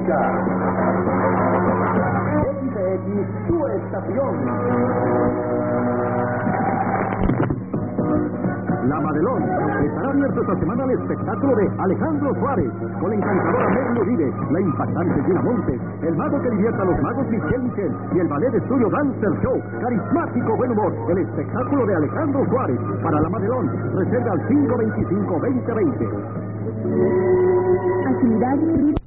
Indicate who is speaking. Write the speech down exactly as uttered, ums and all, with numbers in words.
Speaker 1: música. X T X, tu estación. La Madelón. Estará abierto esta semana el espectáculo de Alejandro Suárez, con la encantadora Mary Uribe, la impactante Gina Montes, el mago que divierta a los magos Michel Michel y el ballet de estudio Dancer Show. Carismático buen humor, el espectáculo de Alejandro Suárez. Para La Madelón, reserva al cinco veinticinco veinte veinte.
Speaker 2: Actividad